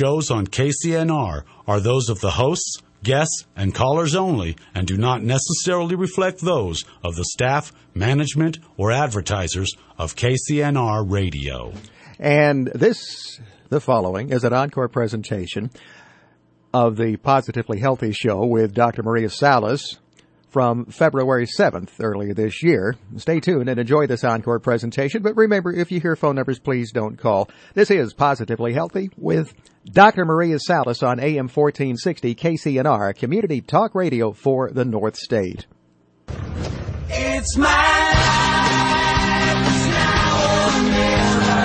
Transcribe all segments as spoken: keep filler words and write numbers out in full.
shows on K C N R are those of the hosts, guests, and callers only and do not necessarily reflect those of the staff, management, or advertisers of K C N R Radio. And this, the following, is an encore presentation of the Positively Healthy Show with Doctor Maria Salas from February seventh, earlier this year. Stay tuned and enjoy this encore presentation. But remember, if you hear phone numbers, please don't call. This is Positively Healthy with Doctor Maria Salas on A M fourteen sixty K C N R, community talk radio for the North State. It's my life, it's now or never.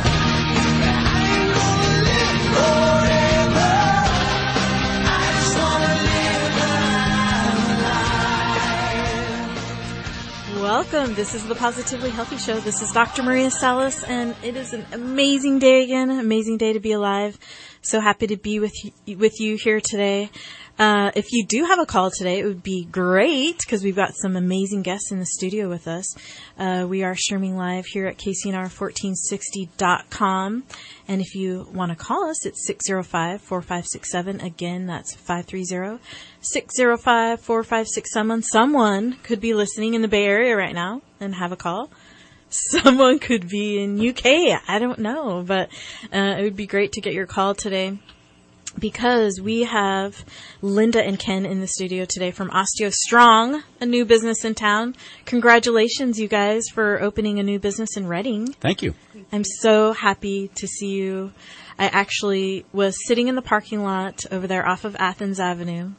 Welcome. This is the Positively Healthy Show. This is Doctor Maria Salas, and it is an amazing day again, amazing day to be alive. So happy to be with you, with you here today. Uh, if you do have a call today, it would be great because we've got some amazing guests in the studio with us. Uh, we are streaming live here at K C N R fourteen sixty dot com. And if you want to call us, it's six oh five, four five six seven. Again, that's five three zero, six oh five, four five six seven. Someone could be listening in the Bay Area right now and have a call. Someone could be in U K. I don't know, but uh, it would be great to get your call today because we have Linda and Ken in the studio today from Osteo Strong, a new business in town. Congratulations, you guys, for opening a new business in Reading. Thank you. I'm so happy to see you. I actually was sitting in the parking lot over there off of Athens Avenue,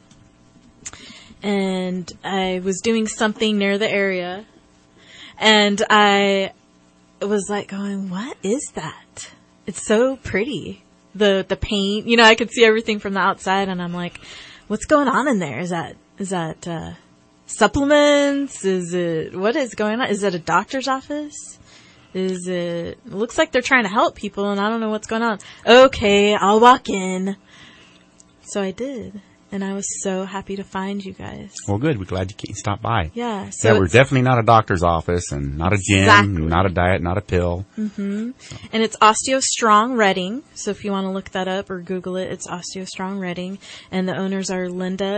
and I was doing something near the area. And I was like going, what is that? It's so pretty. The the paint, you know, I could see everything from the outside, and I'm like, what's going on in there? Is that is that uh, supplements? Is it, what is going on? Is it a doctor's office? Is it, it looks like they're trying to help people, and I don't know what's going on. Okay, I'll walk in. So I did. And I was so happy to find you guys. Well, good. We're glad you came, stopped by. Yeah. So yeah, we're definitely not a doctor's office and not a gym, exactly. not a diet, not a pill. Mm-hmm. So. And it's Osteo Strong Reading. So if you want to look that up or Google it, it's Osteo Strong Reading. And the owners are Linda,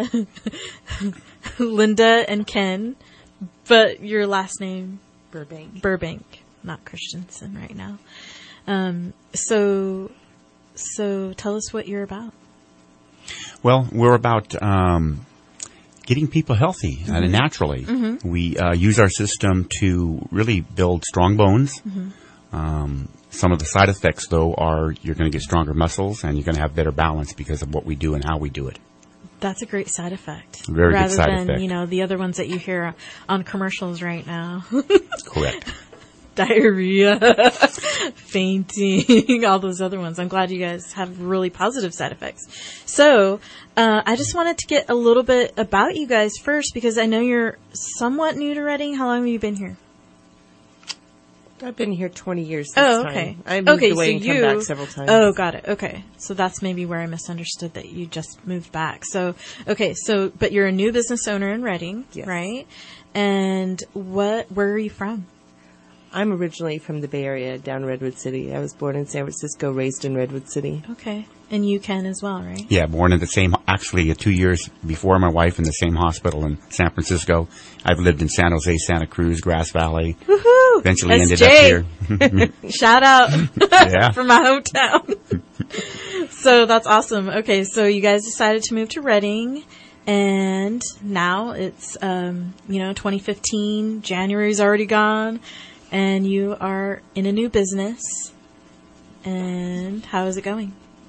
Linda and Ken. But your last name? Burbank. Burbank, not Christensen right now. Um, so, so tell us what you're about. Well, we're about um, getting people healthy mm-hmm. uh, naturally. Mm-hmm. We uh, use our system to really build strong bones. Mm-hmm. Um, some of the side effects, though, are you're going to get stronger muscles and you're going to have better balance because of what we do and how we do it. That's a great side effect. Very Rather good side than, effect. You know, the other ones that you hear on commercials right now. Correct. Diarrhea, fainting, all those other ones. I'm glad you guys have really positive side effects. So, uh, I just wanted to get a little bit about you guys first because I know you're somewhat new to Reading. How long have you been here? I've been here twenty years this oh, okay. time. I moved okay, away so and you, come back several times. Oh, got it. Okay. So that's maybe where I misunderstood that you just moved back. So, okay, so, but you're a new business owner in Reading, yes. right? And what, where are you from? I'm originally from the Bay Area, down Redwood City. I was born in San Francisco, raised in Redwood City. Okay. And you can as well, right? Yeah, born in the same, actually uh, two years before my wife in the same hospital in San Francisco. I've lived in San Jose, Santa Cruz, Grass Valley. Woohoo! Eventually S J. ended up here. Shout out yeah. from my hometown. So that's awesome. Okay, so you guys decided to move to Reading. And now it's, um, you know, twenty fifteen. January's already gone. And you are in a new business. And how is it going?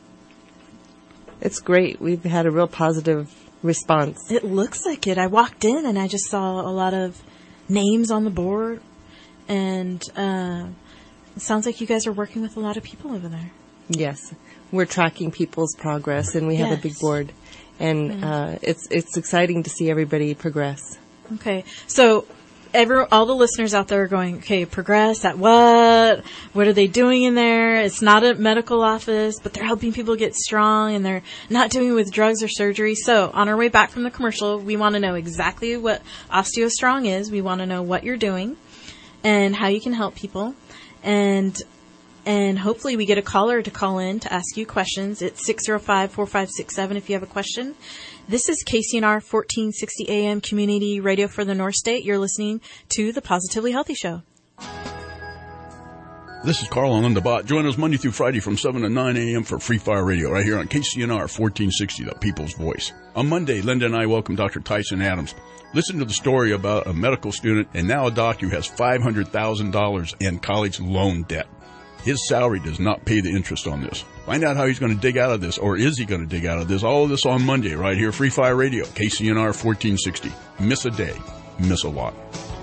It's great. We've had a real positive response. It looks like it. I walked in and I just saw a lot of names on the board. And uh, it sounds like you guys are working with a lot of people over there. Yes. We're tracking people's progress, and we have yes. a big board. And mm. uh, it's it's exciting to see everybody progress. Okay. So every, all the listeners out there are going, okay, progress at what? What are they doing in there? It's not a medical office, but they're helping people get strong, and they're not doing it with drugs or surgery. So on our way back from the commercial, we want to know exactly what Osteo Strong is. We want to know what you're doing and how you can help people. And And hopefully we get a caller to call in to ask you questions. It's six oh five, four five six seven if you have a question. This is K C N R fourteen sixty A M Community Radio for the North State. You're listening to The Positively Healthy Show. This is Carl and Linda Bott. Join us Monday through Friday from seven to nine a.m. for Free Fire Radio right here on K C N R fourteen sixty, The People's Voice. On Monday, Linda and I welcome Doctor Tyson Adams. Listen to the story about a medical student and now a doctor who has five hundred thousand dollars in college loan debt. His salary does not pay the interest on this. Find out how he's going to dig out of this, or is he going to dig out of this? All of this on Monday right here, Free Fire Radio, K C N R fourteen sixty. Miss a day, miss a lot.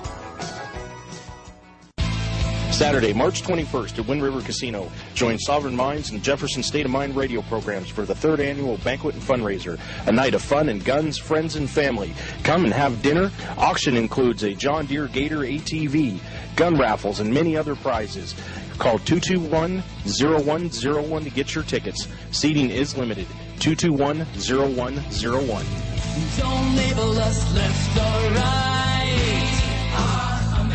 Saturday, March twenty-first at Wind River Casino. Join Sovereign Minds and Jefferson State of Mind radio programs for the third annual banquet and fundraiser. A night of fun and guns, friends, and family. Come and have dinner. Auction includes a John Deere Gator A T V, gun raffles, and many other prizes. Call two two one, zero one zero one to get your tickets. Seating is limited. two two one, zero one zero one. Don't label us left or right. Our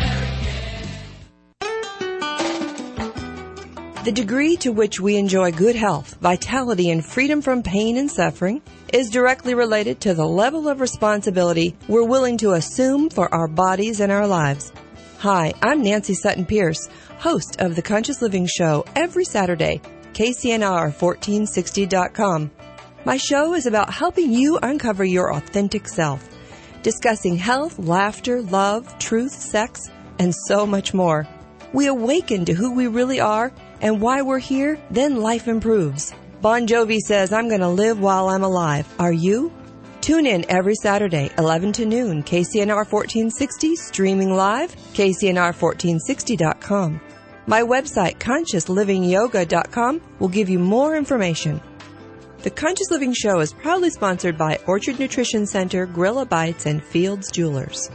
American. The degree to which we enjoy good health, vitality, and freedom from pain and suffering is directly related to the level of responsibility we're willing to assume for our bodies and our lives. Hi, I'm Nancy Sutton Pierce, host of The Conscious Living Show every Saturday, K C N R fourteen sixty dot com. My show is about helping you uncover your authentic self, discussing health, laughter, love, truth, sex, and so much more. We awaken to who we really are and why we're here, then life improves. Bon Jovi says, I'm going to live while I'm alive. Are you? Tune in every Saturday, eleven to noon, K C N R fourteen sixty, streaming live, K C N R fourteen sixty dot com. My website, conscious living yoga dot com, will give you more information. The Conscious Living Show is proudly sponsored by Orchard Nutrition Center, Gorilla Bites, and Fields Jewelers.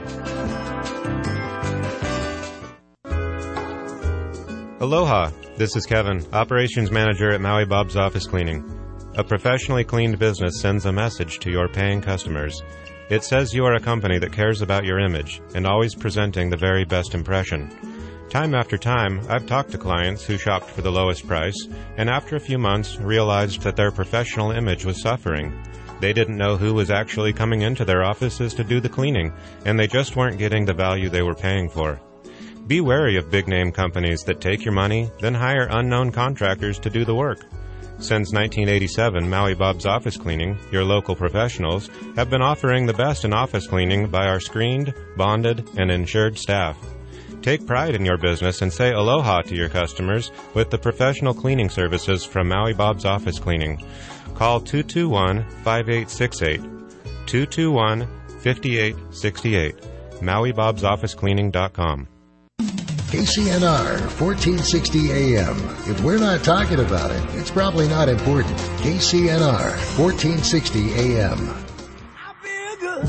Aloha, this is Kevin, Operations Manager at Maui Bob's Office Cleaning. A professionally cleaned business sends a message to your paying customers. It says you are a company that cares about your image and always presenting the very best impression. Time after time, I've talked to clients who shopped for the lowest price and after a few months realized that their professional image was suffering. They didn't know who was actually coming into their offices to do the cleaning, and they just weren't getting the value they were paying for. Be wary of big-name companies that take your money, then hire unknown contractors to do the work. Since nineteen eighty-seven, Maui Bob's Office Cleaning, your local professionals, have been offering the best in office cleaning by our screened, bonded, and insured staff. Take pride in your business and say aloha to your customers with the professional cleaning services from Maui Bob's Office Cleaning. Call two two one, five eight six eight, two two one, five eight six eight, maui bobs office cleaning dot com. K C N R fourteen sixty A M. If we're not talking about it, it's probably not important. K C N R fourteen sixty A M. I feel good.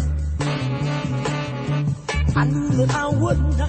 I knew that I wouldn't.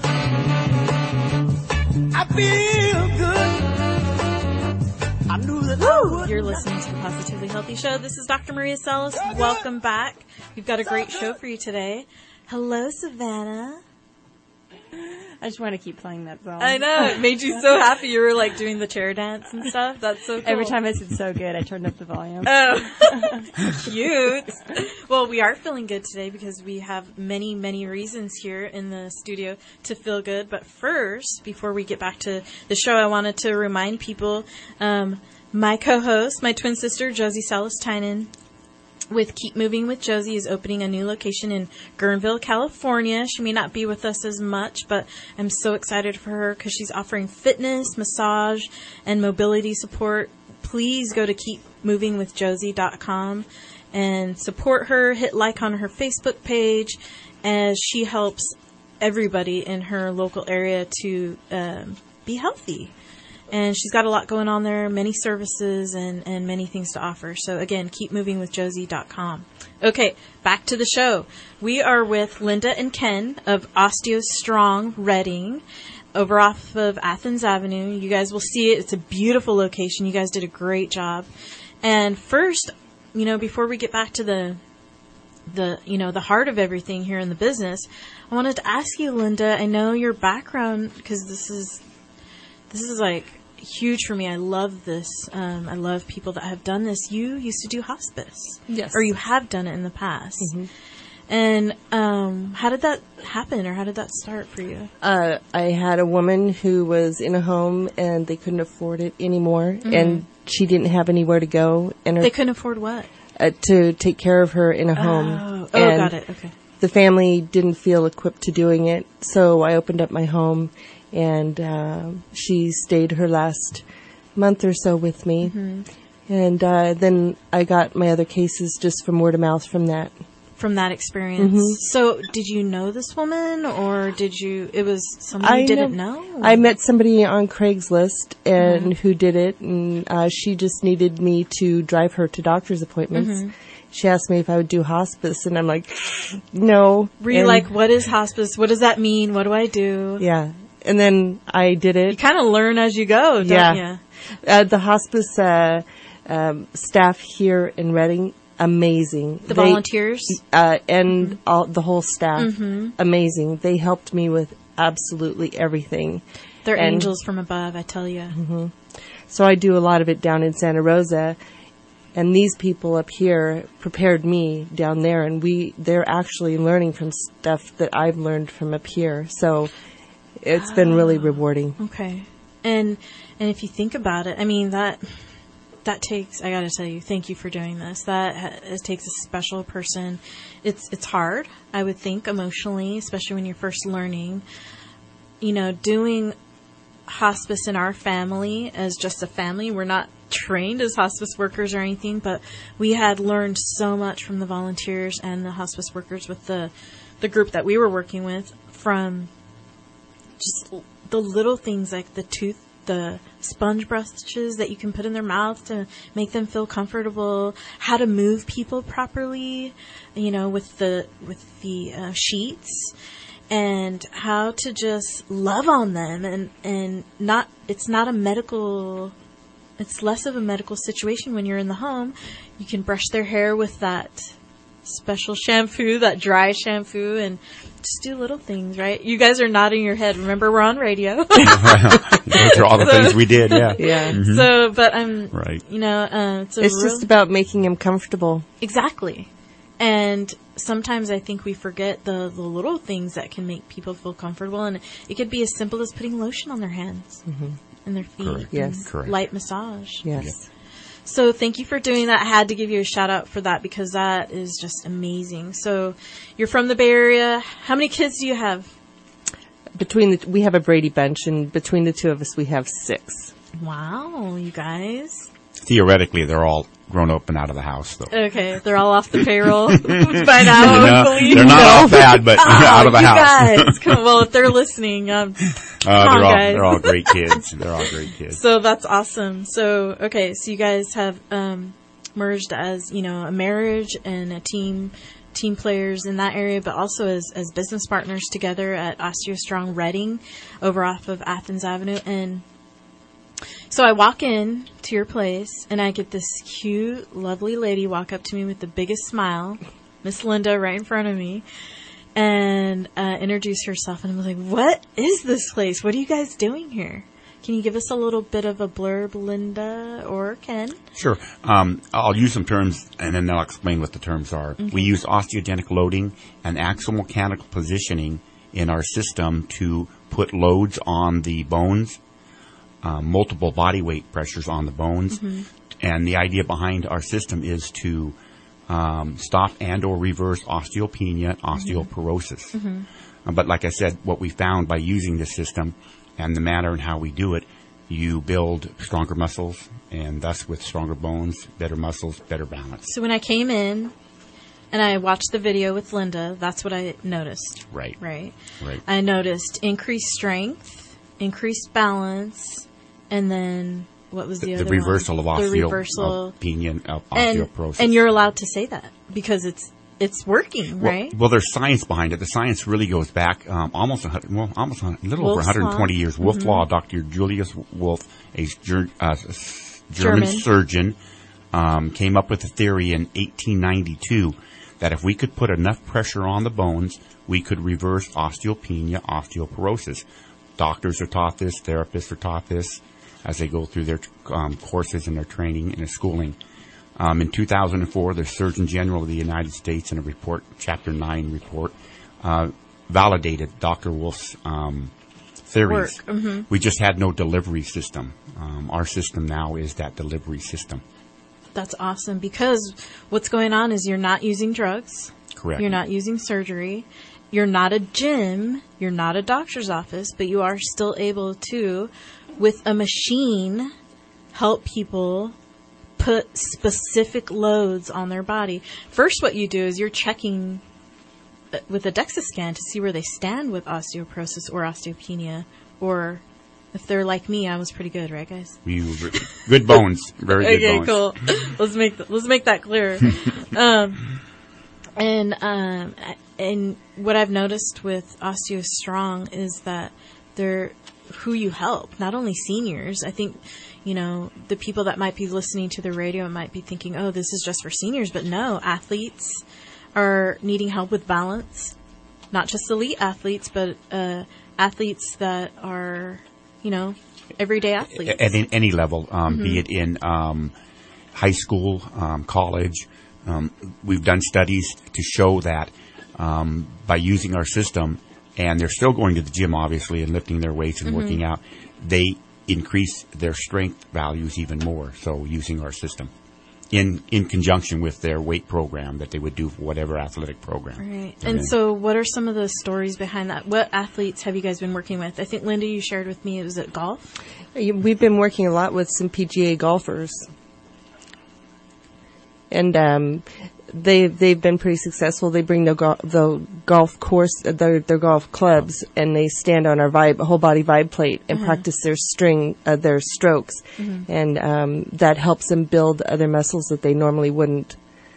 I feel good. I knew that I wouldn't. You're listening to the Positively Healthy Show. This is Doctor Maria Salas. Welcome back. We've got a great show for you today. Hello, Savannah. I just want to keep playing that song. I know. It made you so happy. You were like doing the chair dance and stuff. That's so cool. Every time I said so good, I turned up the volume. Oh, cute. Well, we are feeling good today because we have many, many reasons here in the studio to feel good. But first, before we get back to the show, I wanted to remind people, um, my co-host, my twin sister, Josie Salas-Tynan, with Keep Moving with Josie, is opening a new location in Guerneville, California. She may not be with us as much, but I'm so excited for her because she's offering fitness, massage, and mobility support. Please go to keep moving with josie dot com and support her. Hit like on her Facebook page as she helps everybody in her local area to um, be healthy. And she's got a lot going on there, many services and, and many things to offer. So, again, keep moving with josie dot com. Okay, back to the show. We are with Linda and Ken of Osteo Strong Redding over off of Athens Avenue. You guys will see it. It's a beautiful location. You guys did a great job. And first, you know, before we get back to the, the you know, the heart of everything here in the business, I wanted to ask you, Linda, I know your background, because this is, this is like huge for me. I love this. Um, I love people that have done this. You used to do hospice. Yes. Or you have done it in the past. Mhm. And um, how did that happen, or how did that start for you? Uh, I had a woman who was in a home and they couldn't afford it anymore, Mhm. and she didn't have anywhere to go. And her, They couldn't afford what? uh, to take care of her in a home. Oh, oh And got it. Okay. the family didn't feel equipped to doing it, so I opened up my home, and uh, she stayed her last month or so with me. Mhm. And uh, then I got my other cases just from word of mouth from that. From that experience. Mhm. So, did you know this woman, or did you? It was someone you didn't know. I met somebody on Craigslist and Mhm. who did it, and uh, she just needed me to drive her to doctor's appointments. Mhm. She asked me if I would do hospice, and I'm like, no. Were you And- like, what is hospice? What does that mean? What do I do? Yeah. And then I did it. You kind of learn as you go, don't yeah. you? Uh, the hospice uh, um, staff here in Reading, amazing. The They- volunteers? uh, and all the whole staff, Mhm. amazing. They helped me with absolutely everything. They're And- angels from above, I tell you. hmm So I do a lot of it down in Santa Rosa, and these people up here prepared me down there, and we they're actually learning from stuff that I've learned from up here. So it's been really rewarding. Okay. And and if you think about it, I mean that that takes, I got to tell you, thank you for doing this. That ha- it takes a special person. It's it's hard, I would think, emotionally, especially when you're first learning. You know, doing hospice in our family as just a family, we're not trained as hospice workers or anything, but we had learned so much from the volunteers and the hospice workers with the the group that we were working with, from just the little things like the tooth, the sponge brushes that you can put in their mouth to make them feel comfortable, how to move people properly, you know, with the with the uh, sheets, and how to just love on them, and and not it's not a medical, it's less of a medical situation when you're in the home. You can brush their hair with that special shampoo, that dry shampoo, and just do little things, right? You guys are nodding your head. Remember, we're on radio. Those are all the So- things we did, yeah. Yeah. Mhm. So, but I'm, Right. you know, uh, it's, a It's real- just about making them comfortable. exactly. And sometimes I think we forget the, the little things that can make people feel comfortable, and it could be as simple as putting lotion on their hands Mhm. and their feet. Correct. Yes. and Correct. Light massage. Yes. So thank you for doing that. I had to give you a shout out for that because that is just amazing. So you're from the Bay Area. How many kids do you have? Between the, we have a Brady bunch, and between the two of us, we have six. Wow, you guys. Theoretically, they're all grown up and out of the house, though. Okay, they're all off the payroll by now. No, hopefully. they're not all bad, but Oh, out of the you house. guys, come, well, if they're listening, um, Uh, come on, they're all guys. they're all great kids. They're all great kids. So that's awesome. So, okay, so you guys have um, merged as, you know, a marriage and a team, team players in that area, but also as, as business partners together at OsteoStrong Reading over off of Athens Avenue. And so I walk in to your place, and I get this cute, lovely lady walk up to me with the biggest smile, Miss Linda, right in front of me, and uh, introduce herself. And I was like, what is this place? What are you guys doing here? Can you give us a little bit of a blurb, Linda or Ken? Sure. Um, I'll use some terms, and then I'll explain what the terms are. Okay. We use osteogenic loading and axomechanical positioning in our system to put loads on the bones, um, multiple body weight pressures on the bones. Mhm. And the idea behind our system is to um, stop and or reverse osteopenia, osteoporosis. Mhm. Uh, But like I said, what we found by using this system and the manner and how we do it, you build stronger muscles, and thus with stronger bones, better muscles, better balance. So when I came in and I watched the video with Linda, that's what I noticed. Right. Right. Right. I noticed increased strength, increased balance, and then what was the, The, other the reversal one? of The osteo- reversal. opinion of And, osteoporosis. and you're allowed to say that because it's it's working, well, right? well, there's science behind it. The science really goes back um, almost a hundred, well, almost a, a little Wolff's over one hundred twenty Law. years. Wolff's Mhm. Law, Doctor Julius Wolff, a ger- uh, s- German. German, surgeon, um, came up with a theory in eighteen ninety-two that if we could put enough pressure on the bones, we could reverse osteopenia, osteoporosis. Doctors are taught this, therapists are taught this. as they go through their um, courses and their training and their schooling. Um, in two thousand four, the Surgeon General of the United States, in a report, Chapter nine report, uh, validated Doctor Wolf's um, theories. Mm-hmm. We just had no delivery system. Um, our system now is that delivery system. That's awesome, because what's going on is you're not using drugs. Correct. You're not using surgery. You're not a gym. You're not a doctor's office, but you are still able to, with a machine, help people put specific loads on their body. First, what you do is you're checking with a DEXA scan to see where they stand with osteoporosis or osteopenia, or if they're like me, I was pretty good, right, guys? We were good bones, very good okay, bones. Okay, cool. let's make th- let's make that clear. um, and um, and what I've noticed with OsteoStrong is that they're who you help, not only seniors. I think, you know, the people that might be listening to the radio might be thinking, "Oh, this is just for seniors," but no, athletes are needing help with balance, not just elite athletes, but uh, athletes that are, you know, everyday athletes. At in any level, um, Mm-hmm. be it in um, high school, um, college. Um, we've done studies to show that um, by using our system, and they're still going to the gym, obviously, and lifting their weights and Mm-hmm. working out, they increase their strength values even more, so using our system. In, in conjunction with their weight program that they would do for whatever athletic program. Right. And And then- so what are some of the stories behind that? What athletes have you guys been working with? I think, Linda, you shared with me, it was at golf? We've been working a lot with some P G A golfers. And um, they, they've been pretty successful. They bring the, go- the golf course, uh, their, their golf clubs, and they stand on our vibe, whole body vibe plate and Uh-huh. practice their string, uh, their strokes. Mm-hmm. And um, that helps them build other muscles that they normally wouldn't.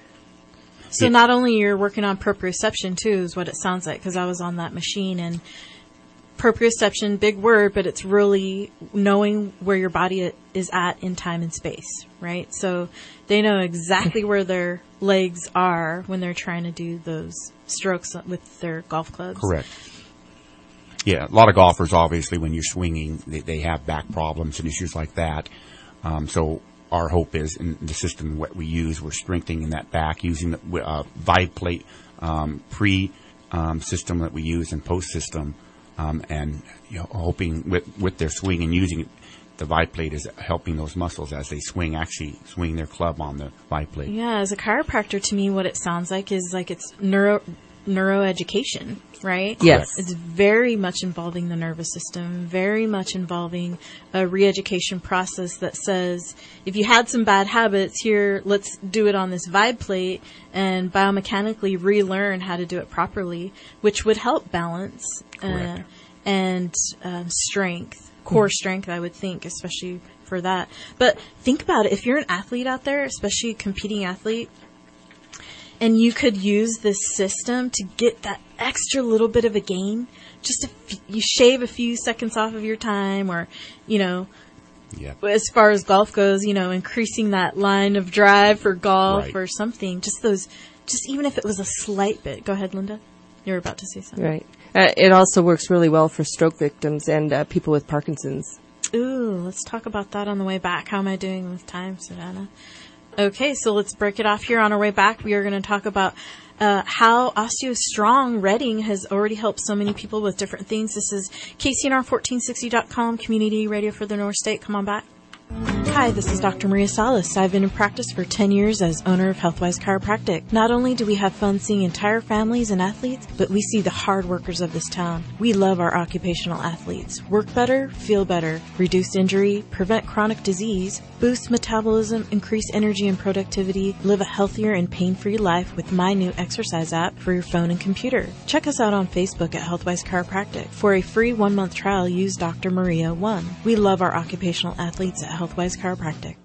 So not only you're working on proprioception, too, is what it sounds like, because I was on that machine, and proprioception, big word, but it's really knowing where your body is at in time and space, right? So they know exactly where their legs are when they're trying to do those strokes with their golf clubs. Correct. Yeah, a lot of golfers, obviously, when you're swinging, they, they have back problems and issues like that. Um, so our hope is, in the system what we use, we're strengthening that back using the uh, Vibe Plate um, pre um, system that we use and post system, um, and you know, hoping with, with their swing and using it, the Vibe Plate is helping those muscles as they swing, actually swing their club on the Vibe Plate. Yeah, as a chiropractor, to me, what it sounds like is like it's neuro neuroeducation, right? Yes. It's very much involving the nervous system, very much involving a re-education process that says, if you had some bad habits here, let's do it on this Vibe Plate and biomechanically relearn how to do it properly, which would help balance uh, and um, strength, core strength, I would think, especially for that. But think about it. If you're an athlete out there, especially a competing athlete, and you could use this system to get that extra little bit of a gain, just if you shave a few seconds off of your time, or, you know, Yep. as far as golf goes, you know, increasing that line of drive for golf Right. or something, just those, just even if it was a slight bit. Go ahead, Linda. You were about to say something. Right. Uh, it also works really well for stroke victims and uh, people with Parkinson's. Ooh, let's talk about that on the way back. How am I doing with time, Savannah? Okay, so let's break it off here. On our way back, we are going to talk about uh, how OsteoStrong Reading has already helped so many people with different things. This is K C N R fourteen sixty dot com, community radio for the North State. Come on back. Hi, this is Doctor Maria Salas. I've been in practice for ten years as owner of Healthwise Chiropractic. Not only do we have fun seeing entire families and athletes, but we see the hard workers of this town. We love our occupational athletes. Work better, feel better, reduce injury, prevent chronic disease, boost metabolism, increase energy and productivity, live a healthier and pain-free life with my new exercise app for your phone and computer. Check us out on Facebook at Healthwise Chiropractic. For a free one-month trial, use Doctor Maria one. We love our occupational athletes at Healthwise Chiropractic.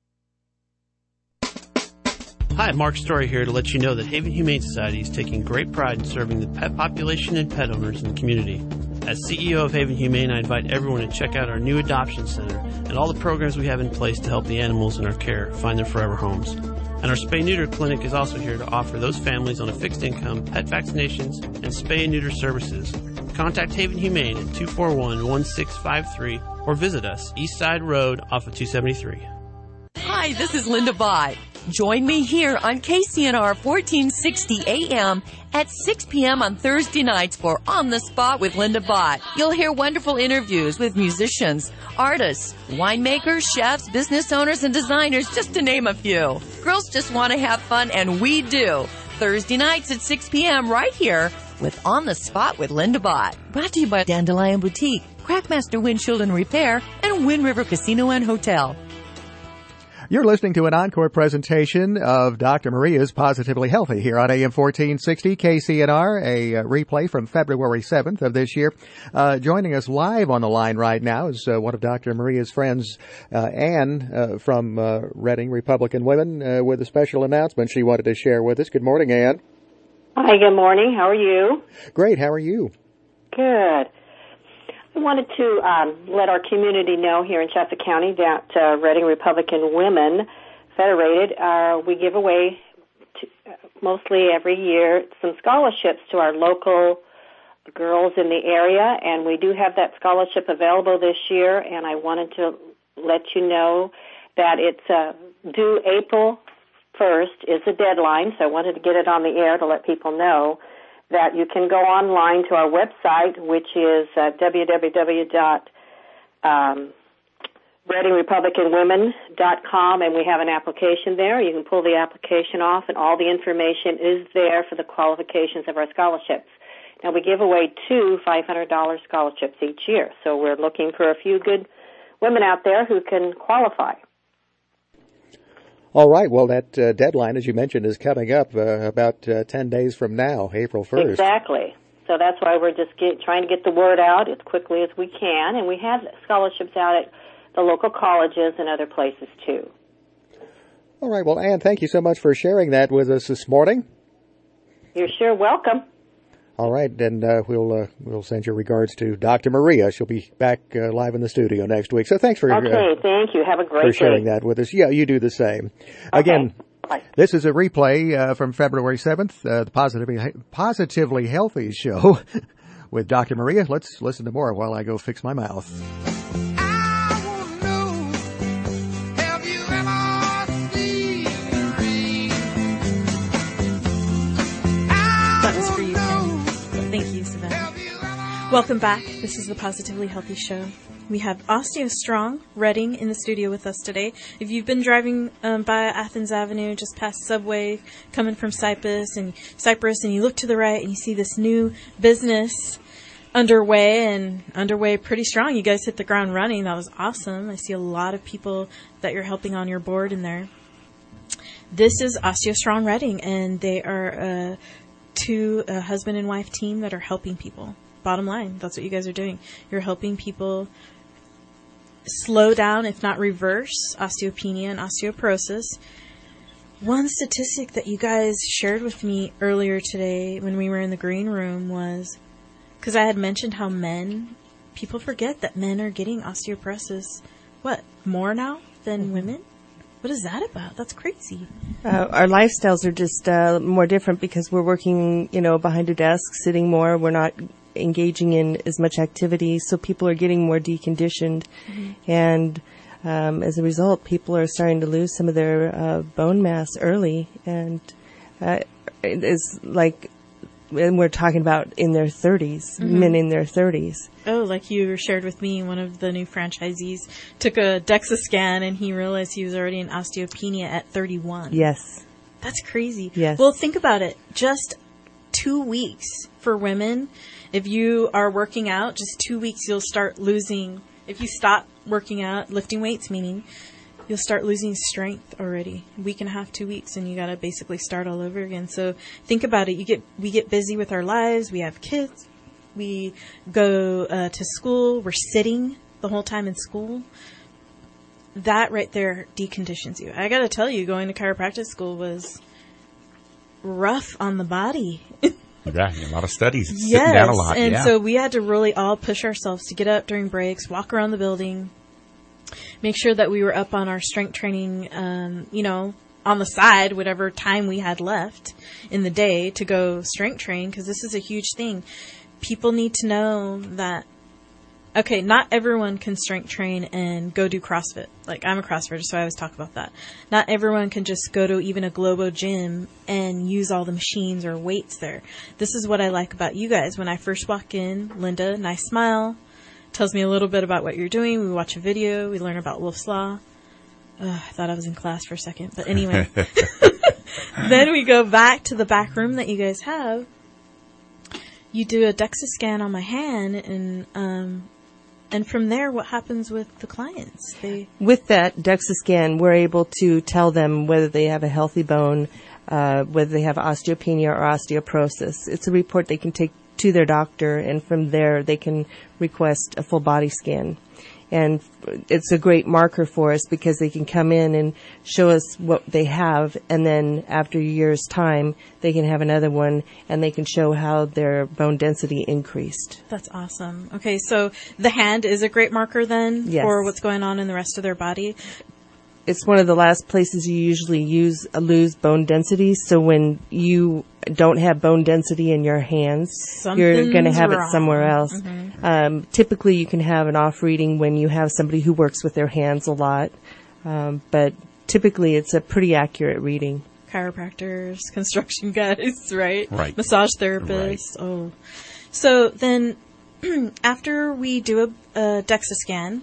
Hi, Mark Story here to let you know that Haven Humane Society is taking great pride in serving the pet population and pet owners in the community. As C E O of Haven Humane, I invite everyone to check out our new adoption center and all the programs we have in place to help the animals in our care find their forever homes. And our spay-neuter clinic is also here to offer those families on a fixed income pet vaccinations and spay and neuter services. Contact Haven Humane at two four one, one six five three or visit us, East Side Road off of two seventy-three. Hi, this is Linda Bott. Join me here on K C N R fourteen sixty A M at six p.m. on Thursday nights for On the Spot with Linda Bott. You'll hear wonderful interviews with musicians, artists, winemakers, chefs, business owners, and designers, just to name a few. Girls just want to have fun, and we do. Thursday nights at six p.m. right here with On the Spot with Linda Bott. Brought to you by Dandelion Boutique, Crackmaster Windshield and Repair, and Wind River Casino and Hotel. You're listening to an encore presentation of Doctor Maria's Positively Healthy here on A M fourteen sixty K C N R, a uh, replay from February seventh of this year. Uh, joining us live on the line right now is uh, one of Doctor Maria's friends, uh, Ann, uh, from uh, Reading Republican Women, uh, with a special announcement she wanted to share with us. Good morning, Ann. Hi, good morning. How are you? Great. How are you? Good. I wanted to um, let our community know here in Shasta County that uh, Reading Republican Women Federated, uh, we give away to, uh, mostly every year some scholarships to our local girls in the area, and we do have that scholarship available this year, and I wanted to let you know that it's uh, due April first is the deadline, so I wanted to get it on the air to let people know that you can go online to our website, which is uh, w w w dot reading republican women dot com, and we have an application there. You can pull the application off, and all the information is there for the qualifications of our scholarships. Now, we give away two five hundred dollars scholarships each year, so we're looking for a few good women out there who can qualify. All right. Well, that uh, deadline, as you mentioned, is coming up uh, about uh, ten days from now, April first. Exactly. So that's why we're just get, trying to get the word out as quickly as we can, and we have scholarships out at the local colleges and other places, too. All right. Well, Ann, thank you so much for sharing that with us this morning. You're sure welcome. All right, and uh, we'll uh, we'll send your regards to Doctor Maria. She'll be back uh, live in the studio next week. So thanks for okay. Uh, thank you. Have a great for sharing day. that with us. Yeah, you do the same. Okay. Again, bye. This is a replay uh, from February seventh, uh, the Positively Positively Healthy Show with Doctor Maria. Let's listen to more while I go fix my mouth. Welcome back. This is the Positively Healthy Show. We have Osteo Strong Reading in the studio with us today. If you've been driving um, by Athens Avenue, just past Subway, coming from Cypress and Cypress, and you look to the right and you see this new business underway and underway pretty strong. You guys hit the ground running. That was awesome. I see a lot of people that you're helping on your board in there. This is Osteo Strong Reading, and they are a two a husband and wife team that are helping people. Bottom line, that's what you guys are doing. You're helping people slow down, if not reverse, osteopenia and osteoporosis. One statistic that you guys shared with me earlier today when we were in the green room was, because I had mentioned how men, people forget that men are getting osteoporosis, what, more now than mm-hmm. women? What is that about? That's crazy. Uh, our lifestyles are just uh, more different because we're working, you know, behind a desk, sitting more. We're not engaging in as much activity, so people are getting more deconditioned, mm-hmm. and um, as a result, people are starting to lose some of their uh, bone mass early, and uh, it is like, and we're talking about in their thirties, mm-hmm. men in their thirties. Oh, like you shared with me, one of the new franchisees took a DEXA scan and he realized he was already in osteopenia at thirty-one. Yes. That's crazy. Yes. Well, think about it. Just two weeks for women. If you are working out, just two weeks, you'll start losing. If you stop working out, lifting weights, meaning, you'll start losing strength already. A week and a half, two weeks, and you got to basically start all over again. So think about it. You get we get busy with our lives. We have kids. We go uh, to school. We're sitting the whole time in school. That right there deconditions you. I got to tell you, going to chiropractic school was rough on the body. Yeah, a lot of studies. It's yes, sitting down a lot. And yeah. so we had to really all push ourselves to get up during breaks, walk around the building, make sure that we were up on our strength training, um, you know, on the side, whatever time we had left in the day to go strength train, because this is a huge thing. people need to know that, okay, not everyone can strength train and go do CrossFit. Like, I'm a CrossFitter, so I always talk about that. Not everyone can just go to even a Globo gym and use all the machines or weights there. This is what I like about you guys. When I first walk in, Linda, nice smile, tells me a little bit about what you're doing. We watch a video. We learn about Wolf's Law. Ugh, I thought I was in class for a second. But anyway. Then we go back to the back room that you guys have. You do a DEXA scan on my hand, and um, and from there, what happens with the clients? They With that DEXA scan, we're able to tell them whether they have a healthy bone, uh, whether they have osteopenia or osteoporosis. It's a report they can take to their doctor, and from there, they can request a full body scan. And it's a great marker for us because they can come in and show us what they have, and then after a year's time, they can have another one, and they can show how their bone density increased. That's awesome. Okay, so the hand is a great marker then Yes. for what's going on in the rest of their body? It's one of the last places you usually use uh, lose bone density, so when you don't have bone density in your hands, you're going to have wrong. it somewhere else. Mhm. Um, typically, you can have an off reading when you have somebody who works with their hands a lot, um, but typically it's a pretty accurate reading. Chiropractors, construction guys, right? Right. Massage therapists. Oh. So then after we do a, a DEXA scan,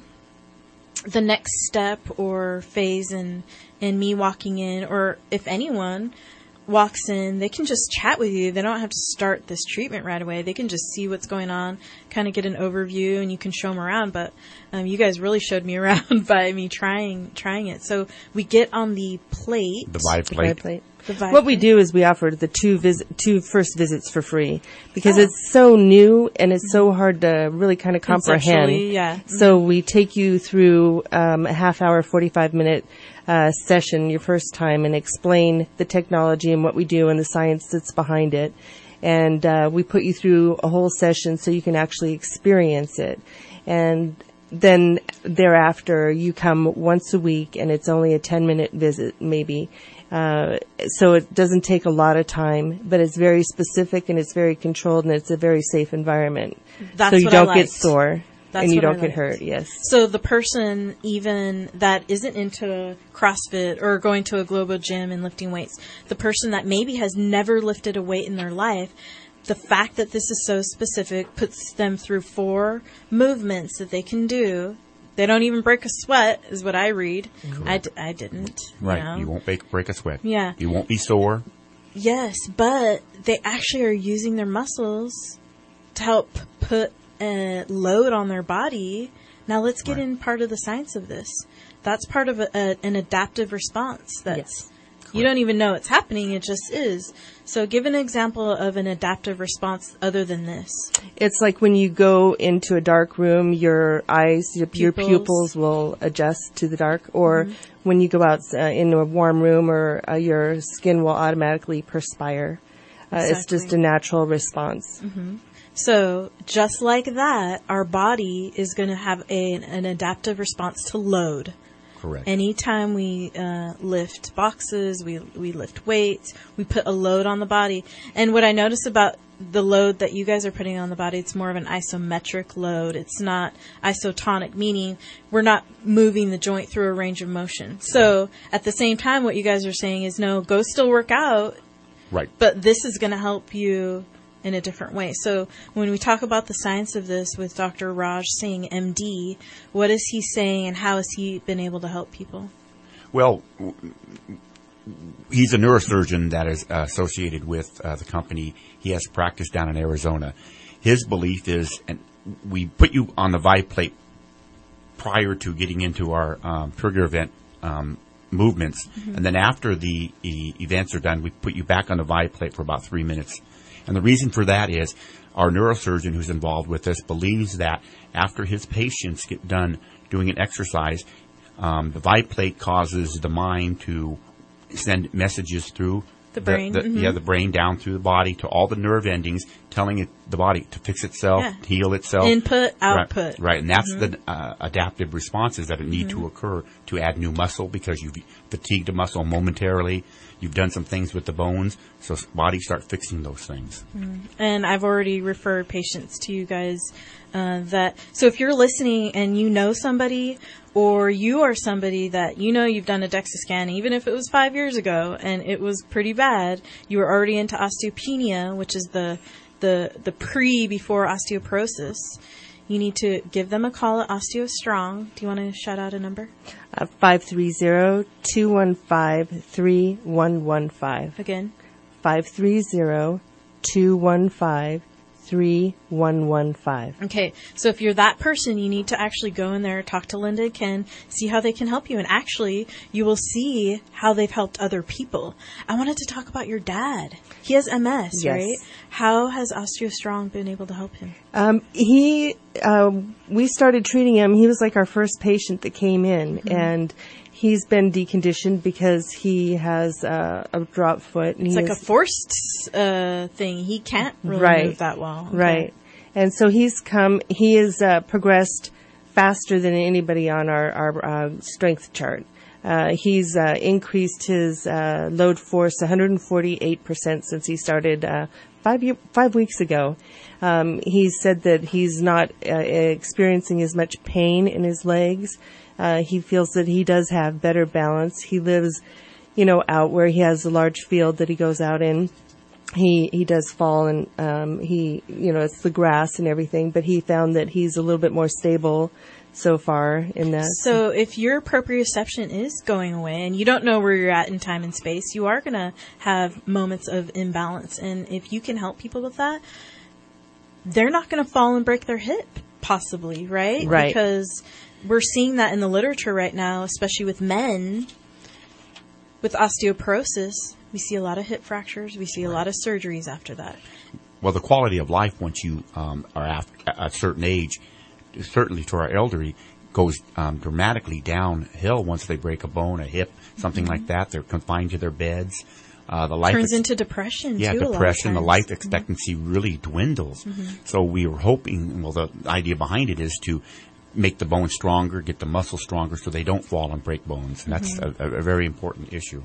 the next step or phase in, in me walking in, or if anyone walks in, they can just chat with you. They don't have to start this treatment right away. They can just see what's going on, kind of get an overview, and you can show them around. But um, you guys really showed me around by me trying trying it. So we get on the plate. The Vibe The plate. Vibe plate. The Vibe What we plate. do is we offer the two visit, two first visits for free because Oh. it's so new and it's so hard to really kind of comprehend. Conceptually, yeah. So we take you through um, a half hour, forty-five minute uh, session your first time and explain the technology and what we do and the science that's behind it. And uh, we put you through a whole session so you can actually experience it. And then thereafter, you come once a week, and it's only a ten minute visit, maybe. Uh, so it doesn't take a lot of time, but it's very specific and it's very controlled and it's a very safe environment. That's so you what I don't get liked. sore That's and you what I don't get liked. hurt. Yes. So the person even that isn't into CrossFit or going to a Globo gym and lifting weights, the person that maybe has never lifted a weight in their life, the fact that this is so specific puts them through four movements that they can do. They don't even break a sweat, is what I read. I, d- I didn't. you Right. know. You won't break, break a sweat. Yeah. You won't be sore. Yes, but they actually are using their muscles to help put a load on their body. Now let's get in part of the science of this. That's part of a, a, an adaptive response. That's you don't even know it's happening; it just is. So, give an example of an adaptive response other than this. It's like when you go into a dark room, your eyes, your, your Pupils. pupils will adjust to the dark. Or Mhm. when you go out uh, into a warm room, or uh, your skin will automatically perspire. Uh, It's just Exactly. a natural response. hmm So, just like that, our body is going to have a, an adaptive response to load. Correct. Anytime we uh, lift boxes, we we lift weights, we put a load on the body. And what I notice about the load that you guys are putting on the body, it's more of an isometric load. It's not isotonic, meaning we're not moving the joint through a range of motion. So at the same time, what you guys are saying is, no, go still work out, Right. but this is going to help you in a different way. So when we talk about the science of this with Doctor Raj Singh, M D, what is he saying and how has he been able to help people? Well, w- he's a neurosurgeon that is uh, associated with uh, the company. He has practice down in Arizona. His belief is, and we put you on the Vibe plate prior to getting into our um, trigger event um, movements, Mhm. and then after the e- events are done, we put you back on the Vibe plate for about three minutes. And the reason for that is our neurosurgeon who's involved with this believes that after his patients get done doing an exercise, um, the Vibe plate causes the mind to send messages through The brain, mhm. yeah, the brain down through the body to all the nerve endings telling it, the body to fix itself, Yeah. heal itself. Input, output. Right, right. and that's Mhm. the uh, adaptive responses that need Mhm. to occur to add new muscle because you've fatigued a muscle momentarily. You've done some things with the bones, so bodies start fixing those things. Mm. And I've already referred patients to you guys uh, that, so if you're listening and you know somebody or you are somebody that you know you've done a DEXA scan, even if it was five years ago and it was pretty bad, you were already into osteopenia, which is the the, the pre before osteoporosis, you need to give them a call at OsteoStrong. Do you want to shout out a number? Uh, five three zero, two one five, three one one five. Again? five three zero, two one five, three one one five. Okay, so if you're that person, you need to actually go in there, talk to Linda and Ken, see how they can help you. And actually, you will see how they've helped other people. I wanted to talk about your dad. He has M S, Yes. right? How has OsteoStrong been able to help him? Um, he, uh, we started treating him. He was like our first patient that came in, Mhm. and he's been deconditioned because he has uh, a drop foot. And It's he like has, a forced uh, thing. He can't really right, move that well. Okay. Right. And so he's come, he has uh, progressed faster than anybody on our, our uh, strength chart. Uh, he's uh, increased his uh, load force one hundred forty-eight percent since he started uh, five year, five weeks ago. Um, he said that he's not uh, experiencing as much pain in his legs. Uh, he feels that he does have better balance. He lives, you know, out where he has a large field that he goes out in. He he does fall and um, he, you know, it's the grass and everything, but he found that he's a little bit more stable so far in that. So if your proprioception is going away and you don't know where you're at in time and space, you are going to have moments of imbalance. And if you can help people with that, they're not going to fall and break their hip, possibly, right? Right. Because we're seeing that in the literature right now, especially with men with osteoporosis. We see a lot of hip fractures. We see a lot of surgeries after that. Well, the quality of life once you um, are at a certain age, certainly to our elderly, goes um, dramatically downhill once they break a bone, a hip, something Mhm. like that. They're confined to their beds. Uh, the life Turns ex- into depression, yeah, too, a lot of depression. The times. life expectancy really dwindles. Mhm. So we were hoping. Well, the idea behind it is to make the bone stronger, get the muscle stronger, so they don't fall and break bones. And that's Mhm. a, a very important issue.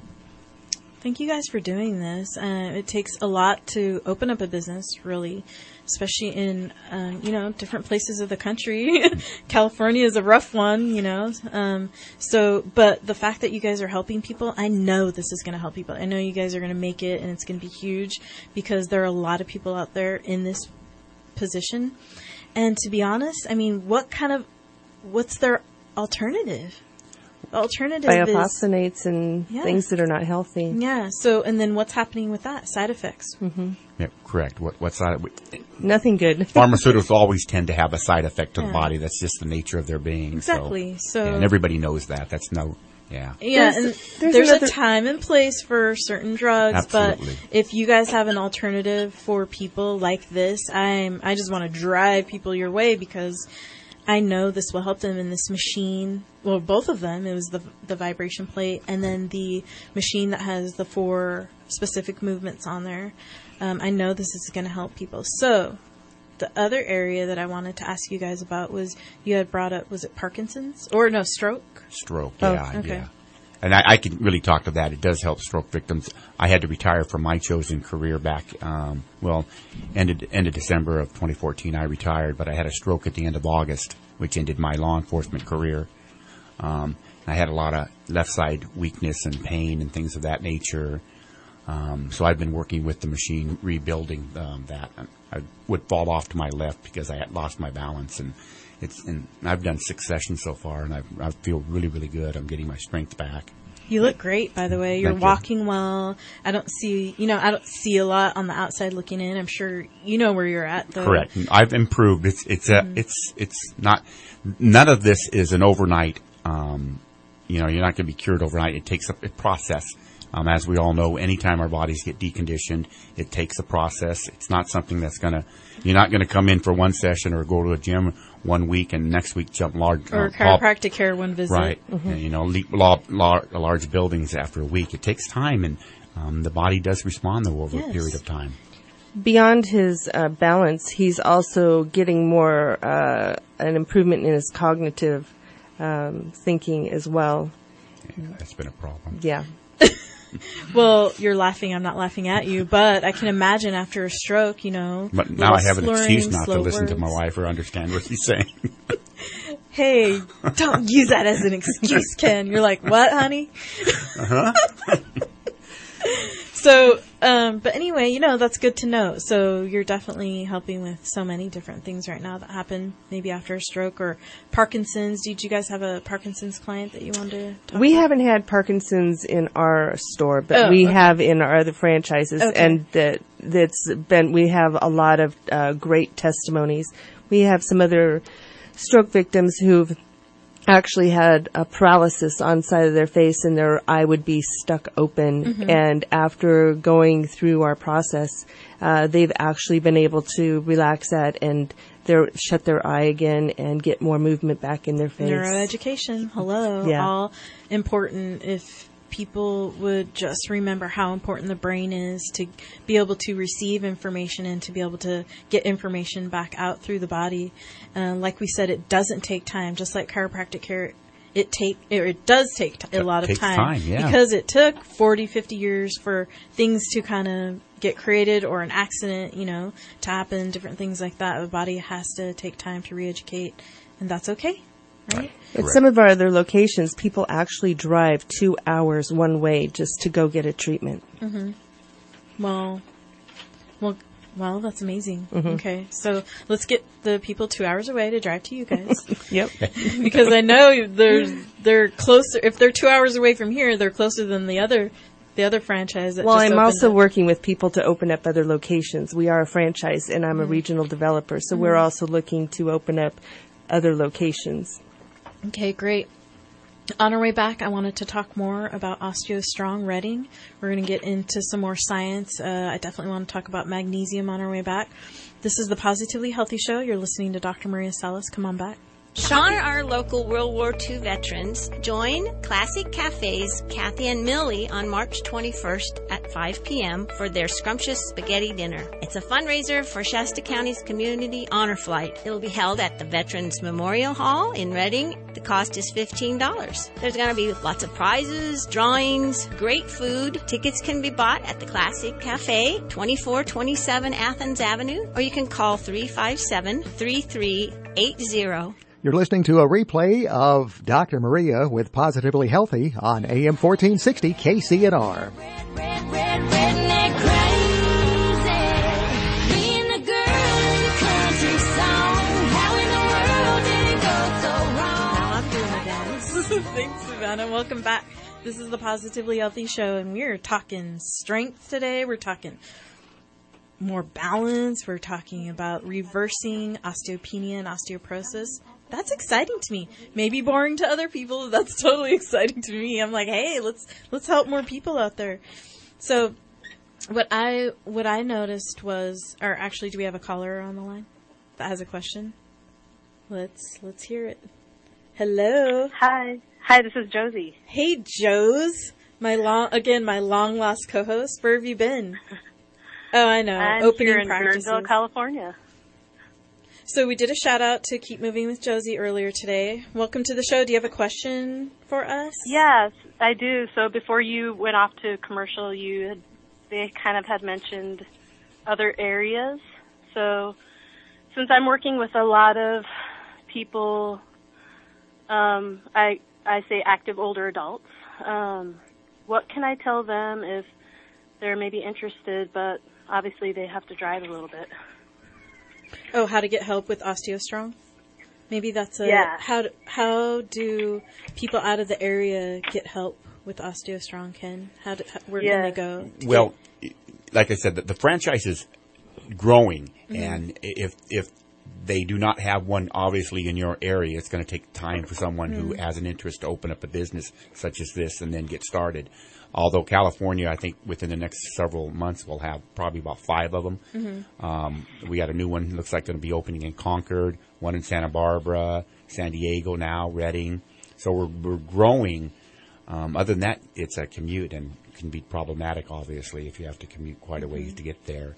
Thank you guys for doing this. Uh, it takes a lot to open up a business, really, especially in, um, you know, different places of the country. California is a rough one, you know. Um, so, but the fact that you guys are helping people, I know this is going to help people. I know you guys are going to make it, and it's going to be huge because there are a lot of people out there in this position. And to be honest, I mean, what kind of, what's their alternative? The alternative is Biophosphonates and Yeah. things that are not healthy. yeah. So, and then what's happening with that? Side effects. Mm-hmm. Yeah, correct. What, what's that? Nothing good. Pharmaceuticals always tend to have a side effect to Yeah. the body. That's just the nature of their being. Exactly. So- yeah, and everybody knows that. That's no, yeah. Yeah, There's- and there's there's, another- a time and place for certain drugs, Absolutely. but if you guys have an alternative for people like this, I'm I just want to drive people your way because I know this will help them in this machine. Well, both of them. It was the the vibration plate and then the machine that has the four specific movements on there. Um, I know this is going to help people. So the other area that I wanted to ask you guys about was you had brought up, was it Parkinson's? Or no, stroke? Stroke, Oh, yeah, okay. yeah. And I, I can really talk to that. It does help stroke victims. I had to retire from my chosen career back, um, well, ended end of December of twenty fourteen. I retired, but I had a stroke at the end of August, which ended my law enforcement career. Um, I had a lot of left side weakness and pain and things of that nature. Um, so I've been working with the machine, rebuilding um, that. I would fall off to my left because I had lost my balance, and it's. And I've done six sessions so far, and I, I feel really, really good. I'm getting my strength back. You look great, by the way. You're Thank you. walking well. I don't see, you know, I don't see a lot on the outside looking in. I'm sure you know where you're at, though. Correct. I've improved. It's it's a Mhm. it's it's not. None of this is an overnight. Um, you know, you're not going to be cured overnight. It takes a, a process. Um, as we all know, anytime our bodies get deconditioned, it takes a process. It's not something that's going to, you're not going to come in for one session or go to a gym one week and next week jump large. Or uh, chiropractic care one visit. Right. Mhm. And, you know, leap lar- lar- large buildings after a week. It takes time, and um, the body does respond, though, over Yes. a period of time. Beyond his uh, balance, he's also getting more uh, an improvement in his cognitive um, thinking as well. Yeah, that's been a problem. Yeah. Well, you're laughing. I'm not laughing at you, but I can imagine after a stroke, you know. But now I have an slurring, excuse not to listen words. to my wife or understand what she's saying. Hey, don't use that as an excuse, Ken. You're like, what, honey? Uh-huh. So, um, but anyway, you know, that's good to know. So you're definitely helping with so many different things right now that happen maybe after a stroke or Parkinson's. Did you guys have a Parkinson's client that you wanted to talk We about? haven't had Parkinson's in our store, but Oh, we okay. have in our other franchises, Okay. and that that's been. We have a lot of uh, great testimonies. We have some other stroke victims who've actually had a paralysis on the side of their face, and their eye would be stuck open. Mhm. And after going through our process, uh, they've actually been able to relax that and they're shut their eye again and get more movement back in their face. Neuroeducation, hello, Yeah. all important. If people would just remember how important the brain is to be able to receive information and to be able to get information back out through the body. Uh, like we said, it doesn't take time, just like chiropractic care. It take or it does take t- a lot of takes time, time, yeah. because it took forty, fifty years for things to kind of get created or an accident, you know, to happen, different things like that. The body has to take time to re-educate, and that's okay, right? At some of our other locations, people actually drive two hours one way just to go get a treatment. Mm-hmm. Well, well, well, that's amazing. Mhm. Okay, so let's get the people two hours away to drive to you guys. Yep. Because I know they're they're closer. If they're two hours away from here, they're closer than the other the other franchise. That Well, just I'm opened also up. working with people to open up other locations. We are a franchise, and I'm a Mhm. regional developer, so Mhm. we're also looking to open up other locations. Okay, great. On our way back, I wanted to talk more about OsteoStrong Reading. We're going to get into some more science. Uh, I definitely want to talk about magnesium on our way back. This is the Positively Healthy Show. You're listening to Doctor Maria Salas. Come on back. Honor our local World War Two veterans. Join Classic Cafe's Kathy and Millie on March twenty-first at five p.m. for their scrumptious spaghetti dinner. It's a fundraiser for Shasta County's Community Honor Flight. It'll be held at the Veterans Memorial Hall in Reading. The cost is fifteen dollars. There's going to be lots of prizes, drawings, great food. Tickets can be bought at the Classic Cafe, twenty-four twenty-seven Athens Avenue, or you can call three five seven, three three eight zero. You're listening to a replay of Doctor Maria with Positively Healthy on A M fourteen sixty K C N R. Now I'm doing a dance. Thanks, Savannah. Welcome back. This is the Positively Healthy Show, and we're talking strength today. We're talking more balance. We're talking about reversing osteopenia and osteoporosis. That's exciting to me. Maybe boring to other people. But that's totally exciting to me. I'm like, hey, let's let's help more people out there. So, what I what I noticed was, or actually, do we have a caller on the line that has a question? Let's let's hear it. Hello. Hi. Hi, this is Josie. Hey, Joes. My long again, my long lost co-host. Where have you been? Oh, I know. I'm Opening here in practices. Guerneville, California. So we did a shout out to Keep Moving with Josie earlier today. Welcome to the show. Do you have a question for us? Yes, I do. So before you went off to commercial, you had, they kind of had mentioned other areas. So since I'm working with a lot of people, um, I I say active older adults, um, what can I tell them if they're maybe interested, but obviously they have to drive a little bit? Oh, how to get help with OsteoStrong? Maybe that's a Yeah. how do, how do people out of the area get help with OsteoStrong, Ken? How do, how, where Yeah. can they go? to Well, like I said, the, the franchise is growing, Mhm. and if if they do not have one, obviously in your area, it's going to take time for someone who Mhm. has an interest to open up a business such as this and then get started. Although California, I think within the next several months, we'll have probably about five of them. Mhm. Um, we got a new one, looks like going to be opening in Concord, one in Santa Barbara, San Diego now, Redding. So we're, we're growing. Um, other than that, it's a commute and can be problematic, obviously, if you have to commute quite a ways Mhm. to get there.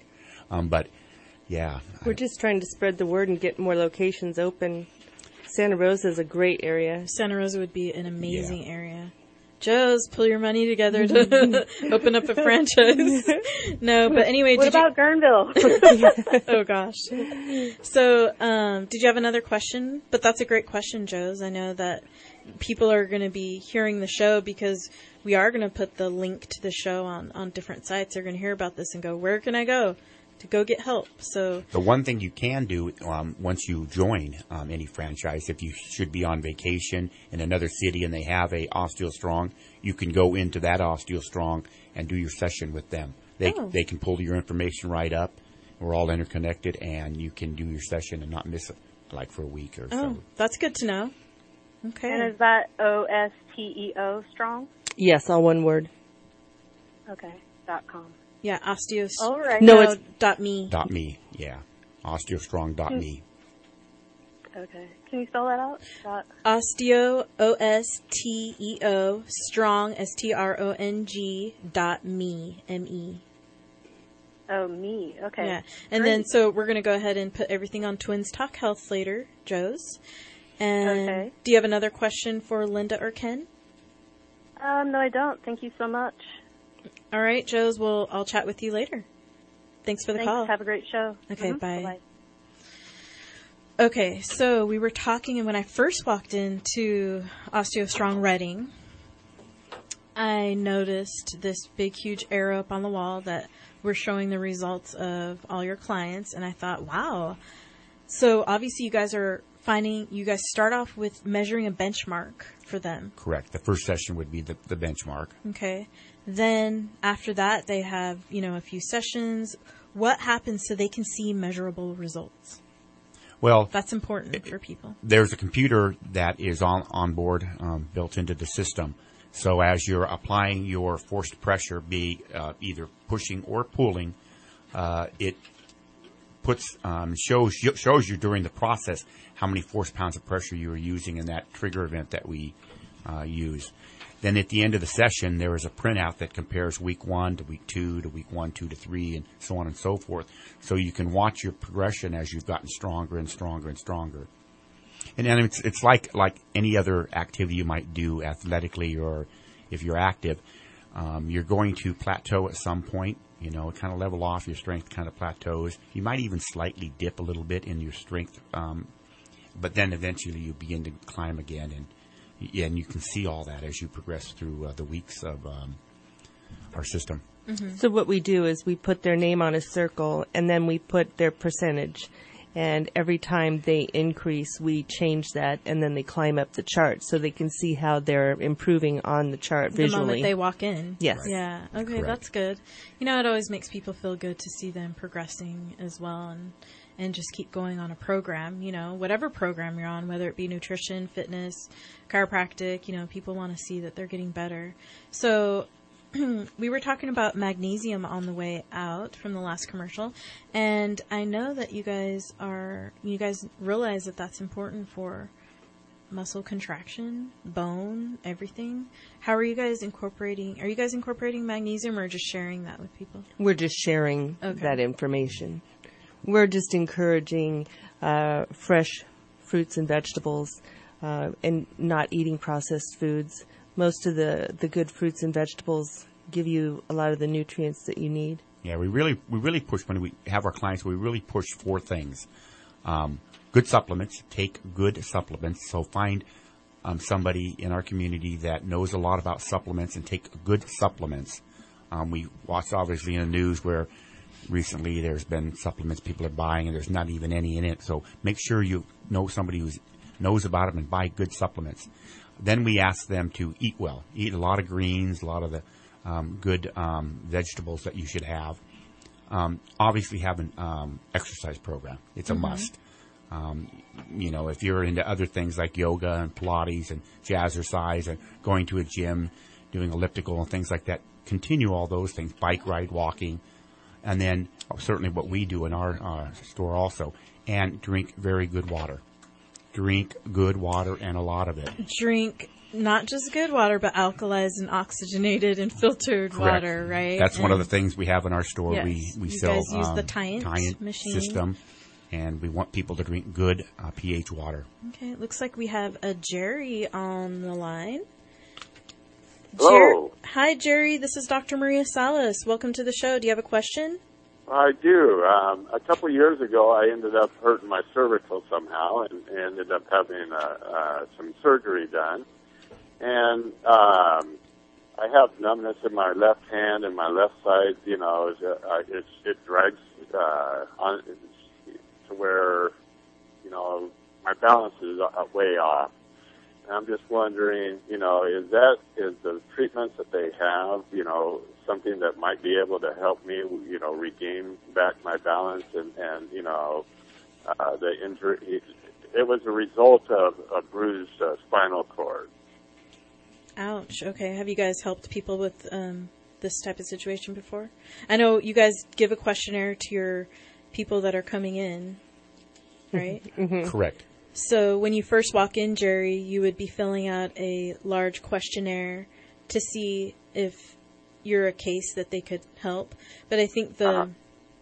Um, but yeah, We're just trying to spread the word and get more locations open. Santa Rosa is a great area. Santa Rosa would be an amazing area. Joe's, pull your money together to open up a franchise. No, but anyway. What did about you... Guerneville? Oh, gosh. So, um, did you have another question? But that's a great question, Joe's. I know that people are going to be hearing the show because we are going to put the link to the show on, on different sites. They're going to hear about this and go, where can I go to go get help? So the one thing you can do um, once you join um, any franchise, if you should be on vacation in another city and they have a OsteoStrong, you can go into that OsteoStrong and do your session with them. They Oh. they can pull your information right up. We're all interconnected, and you can do your session and not miss it, like for a week or Oh, so. that's good to know. Okay. And is that O S T E O strong? Yes, all one word. Okay. Dot com. Yeah, osteos. All right. No, No, it's dot me. Dot me, yeah. OsteoStrong dot me. Okay. Can you spell that out? Dot. Osteo, O S T E O, strong, S T R O N G, dot me, M E. Oh, me. Okay. Yeah. And Great. then, so we're going to go ahead and put everything on Twins Talk Health later, Joe's. And Okay. do you have another question for Linda or Ken? Um, no, I don't. Thank you so much. All right, Joe's. Well, I'll chat with you later. Thanks for the Thanks. call. Have a great show. Okay, Mhm. bye. Bye-bye. Okay, so we were talking, and when I first walked into OsteoStrong Reading, I noticed this big, huge arrow up on the wall that we're showing the results of all your clients, and I thought, wow. So obviously you guys are finding, you guys start off with measuring a benchmark for them. Correct. The first session would be the, the benchmark. Okay. Then after that, they have, you know, a few sessions. What happens so they can see measurable results? Well, That's important for people. there's a computer that is on, on board, um, built into the system. So as you're applying your forced pressure, be uh, either pushing or pulling, uh, it puts um, shows shows you during the process how many force pounds of pressure you are using in that trigger event that we uh, use. Then at the end of the session, there is a printout that compares week one to week two to week one, two to three, and so on and so forth. So you can watch your progression as you've gotten stronger and stronger and stronger. And then it's it's like like any other activity you might do athletically, or if you're active, um, you're going to plateau at some point. You know, kind of level off. Your strength kind of plateaus. You might even slightly dip a little bit in your strength, um, but then eventually you begin to climb again, and and you can see all that as you progress through uh, the weeks of um, our system. Mm-hmm. So what we do is we put their name on a circle, and then we put their percentage. And every time they increase, we change that, and then they climb up the chart so they can see how they're improving on the chart The visually. moment they walk in. Yes. Right. Yeah. Okay, Correct. that's good. You know, it always makes people feel good to see them progressing as well, and and just keep going on a program. You know, whatever program you're on, whether it be nutrition, fitness, chiropractic. You know, people want to see that they're getting better. So we were talking about magnesium on the way out from the last commercial, and I know that you guys are, you guys realize that that's important for muscle contraction, bone, everything. How are you guys incorporating, are you guys incorporating magnesium or just sharing that with people? We're just sharing Okay. that information. We're just encouraging uh, fresh fruits and vegetables uh, and not eating processed foods. Most of the, the good fruits and vegetables give you a lot of the nutrients that you need. Yeah, we really we really push when we have our clients. We really push four things: um, good supplements. Take good supplements. So find um, somebody in our community that knows a lot about supplements and take good supplements. Um, we watched obviously in the news where recently there's been supplements people are buying and there's not even any in it. So make sure you know somebody who knows about them and buy good supplements. Then we ask them to eat well, eat a lot of greens, a lot of the um, good um, vegetables that you should have. Um, obviously have an um, exercise program. It's a Mhm. must. Um, you know, if you're into other things like yoga and Pilates and jazzercise and going to a gym, doing elliptical and things like that, continue all those things, bike ride, walking, and then oh, certainly what we do in our uh, store also, and drink very good water. Drink good water and a lot of it. Drink not just good water, but alkalized and oxygenated and filtered Correct. water, right? That's and one of the things we have in our store. Yes. We we you sell guys use um, the Tyant, Tyant machine system, and we want people to drink good uh, pH water. Okay, it looks like we have a Jerry on the line. Hello. Jer- Hi, Jerry. This is Doctor Maria Salas. Welcome to the show. Do you have a question? I do. Um, a couple of years ago, I ended up hurting my cervical somehow and, and ended up having uh, uh, some surgery done. And um, I have numbness in my left hand and my left side. You know, it's, uh, it's, it drags uh, on to where, you know, my balance is way off. And I'm just wondering, you know, is that, is the treatments that they have, you know, something that might be able to help me, you know, regain back my balance and, and you know, uh, the injury, it, it was a result of a bruised uh, spinal cord. Ouch. Okay. Have you guys helped people with um, this type of situation before? I know you guys give a questionnaire to your people that are coming in, right? Mm-hmm. Correct. So when you first walk in, Jerry, you would be filling out a large questionnaire to see if you're a case that they could help. But I think the uh-huh.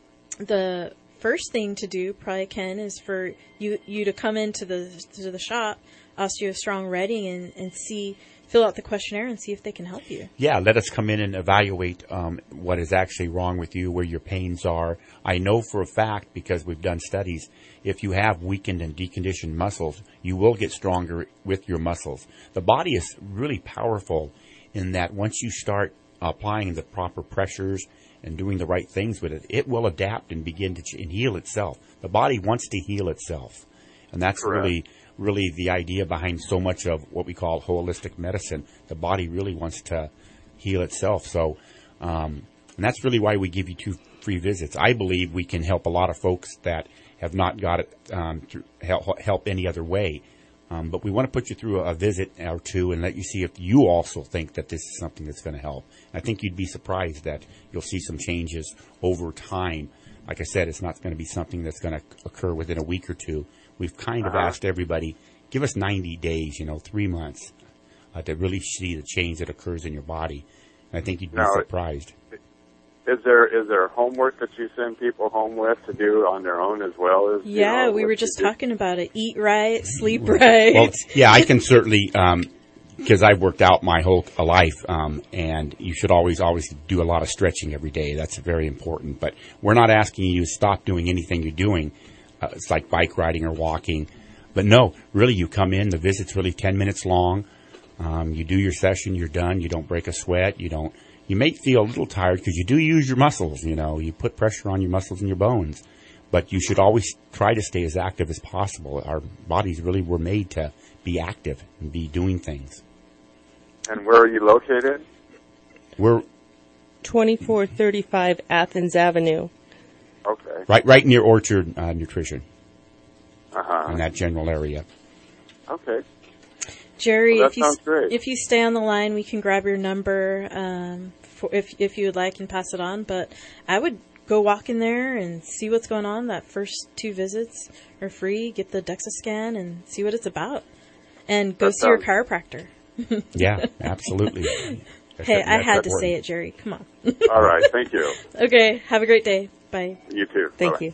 the first thing to do, probably Ken, is for you you to come into the to the shop, Osteo Strong Reading, and, and see fill out the questionnaire and see if they can help you. Yeah, let us come in and evaluate um, what is actually wrong with you, where your pains are. I know for a fact, because we've done studies, if you have weakened and deconditioned muscles, you will get stronger with your muscles. The body is really powerful in that once you start applying the proper pressures and doing the right things with it, it will adapt and begin to ch- and heal itself. The body wants to heal itself. And that's Correct. really really the idea behind so much of what we call holistic medicine. The body really wants to heal itself. So, um, and that's really why we give you two free visits. I believe we can help a lot of folks that have not got it um, to help, help any other way. Um, but we want to put you through a visit or two and let you see if you also think that this is something that's going to help. I think you'd be surprised that you'll see some changes over time. Like I said, it's not going to be something that's going to occur within a week or two. We've kind of uh-huh. asked everybody, give us ninety days, you know, three months, uh, to really see the change that occurs in your body. And I think you'd be now, surprised. Is there is there homework that you send people home with to do on their own as well as? Yeah, you know, we were just do? talking about it. Eat right, sleep right. Well, yeah, I can certainly, um, because I've worked out my whole life, um, and you should always, always do a lot of stretching every day. That's very important. But we're not asking you to stop doing anything you're doing. Uh, it's like bike riding or walking. But no, really, you come in, the visit's really ten minutes long. Um, you do your session, you're done. You don't break a sweat. You don't. You may feel a little tired because you do use your muscles, you know. You put pressure on your muscles and your bones. But you should always try to stay as active as possible. Our bodies really were made to be active and be doing things. And where are you located? We're twenty-four thirty-five Athens Avenue. Okay. Right right near Orchard uh, Nutrition. Uh-huh. In that general area. Okay. Jerry, well, if you sounds great. if you stay on the line, we can grab your number um, for, if if you would like and pass it on. But I would go walk in there and see what's going on. That first two visits are free. Get the DEXA scan and see what it's about, and go That see your sounds- chiropractor. Yeah, absolutely. That's Hey, it- I that's had to important. say it, Jerry. Come on. All right. Thank you. Okay. Have a great day. Bye. You too. Thank Bye-bye. you.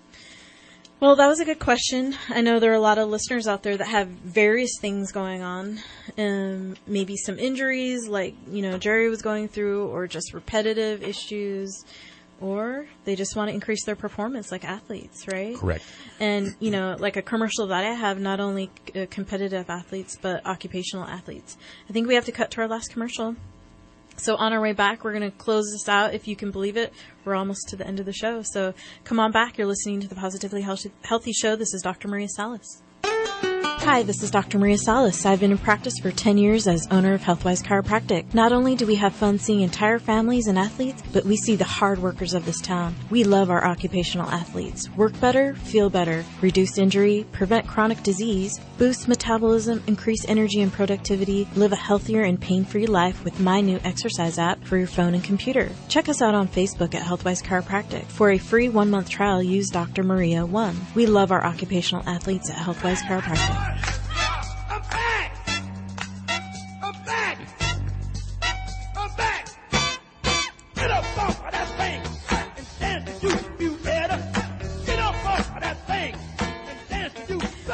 Well, that was a good question. I know there are a lot of listeners out there that have various things going on. Um, maybe some injuries like, you know, Jerry was going through, or just repetitive issues, or they just want to increase their performance like athletes, right? Correct. And, you know, like a commercial that I have, not only uh, competitive athletes, but occupational athletes. I think we have to cut to our last commercial. So on our way back, we're going to close this out. If you can believe it, we're almost to the end of the show. So come on back. You're listening to the Positively Healthy Show. This is Doctor Maria Salas. Hi, this is Doctor Maria Salas. I've been in practice for ten years as owner of Healthwise Chiropractic. Not only do we have fun seeing entire families and athletes, but we see the hard workers of this town. We love our occupational athletes. Work better, feel better, reduce injury, prevent chronic disease, boost metabolism, increase energy and productivity, live a healthier and pain-free life with my new exercise app for your phone and computer. Check us out on Facebook at Healthwise Chiropractic. For a free one-month trial, use Doctor Maria one. We love our occupational athletes at Healthwise Chiropractic.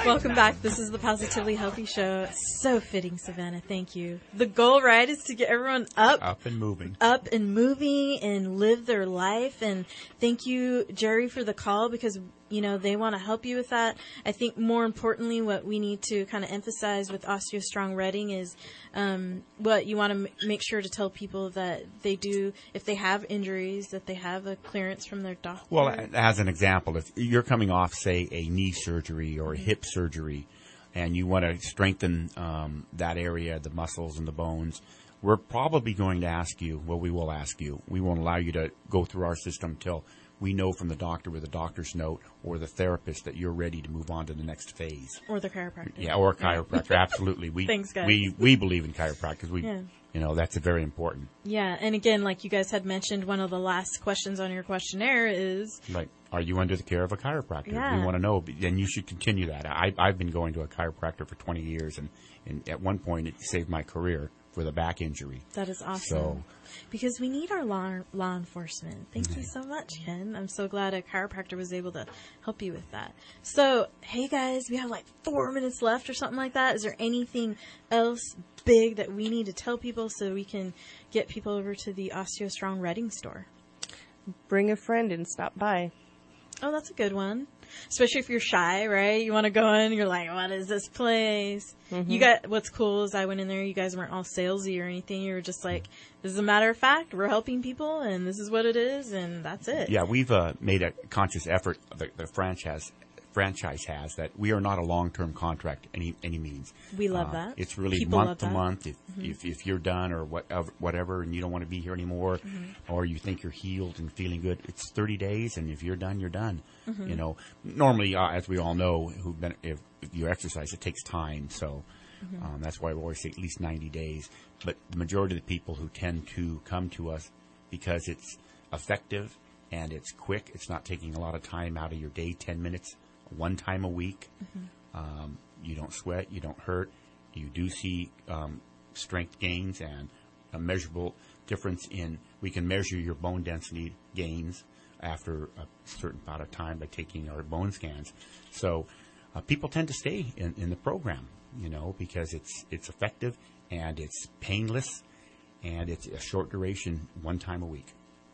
Welcome back. This is the Positively Healthy Show. So fitting, Savannah. Thank you. The goal, right, is to get everyone up. Up and moving. Up and moving and live their life. And thank you, Jerry, for the call because, you know, they want to help you with that. I think more importantly, what we need to kind of emphasize with OsteoStrong Reading is um, what you want to m- make sure to tell people that they do, if they have injuries, that they have a clearance from their doctor. Well, as an example, if you're coming off, say, a knee surgery or a mm-hmm. hip surgery, and you want to strengthen um, that area, the muscles and the bones, we're probably going to ask you, well, we will ask you, we won't allow you to go through our system till we know from the doctor with a doctor's note or the therapist that you're ready to move on to the next phase. Or the chiropractor. Yeah, or a chiropractor, absolutely. We, Thanks, guys. We, we believe in chiropractors. We, yeah. You know, that's very important. Yeah, and again, like you guys had mentioned, one of the last questions on your questionnaire is... Like, are you under the care of a chiropractor? Yeah. We want to know, and you should continue that. I, I've been going to a chiropractor for twenty years, and, and at one point it saved my career with a back injury. That is awesome. So, because we need our law, law enforcement. Thank mm-hmm. you so much, Ken. I'm so glad a chiropractor was able to help you with that. So, hey guys, we have like four minutes left or something like that. Is there anything else big that we need to tell people so we can get people over to the OsteoStrong Reading store? Bring a friend and stop by. Oh, that's a good one. Especially if you're shy, right? You want to go in, you're like, what is this place? Mm-hmm. You got, what's cool is I went in there, you guys weren't all salesy or anything. You were just like, this is a matter of fact, we're helping people, and this is what it is, and that's it. Yeah, we've uh, made a conscious effort, the, the franchise franchise has, that we are not a long-term contract any any means. We love uh, that. It's really People month to that. month. If, mm-hmm. if if you're done or whatever, whatever, and you don't want to be here anymore, mm-hmm. or you think you're healed and feeling good, it's thirty days, and if you're done, you're done. Mm-hmm. You know, normally, uh, as we all know, who've been, if, if you exercise, it takes time. So mm-hmm. um, that's why we always say at least ninety days. But the majority of the people who tend to come to us because it's effective and it's quick, it's not taking a lot of time out of your day, ten minutes. One time a week. Mm-hmm. Um, you don't sweat, you don't hurt. You do see um, strength gains and a measurable difference in, we can measure your bone density gains after a certain amount of time by taking our bone scans. So uh, people tend to stay in, in the program, you know, because it's it's effective and it's painless and it's a short duration, one time a week.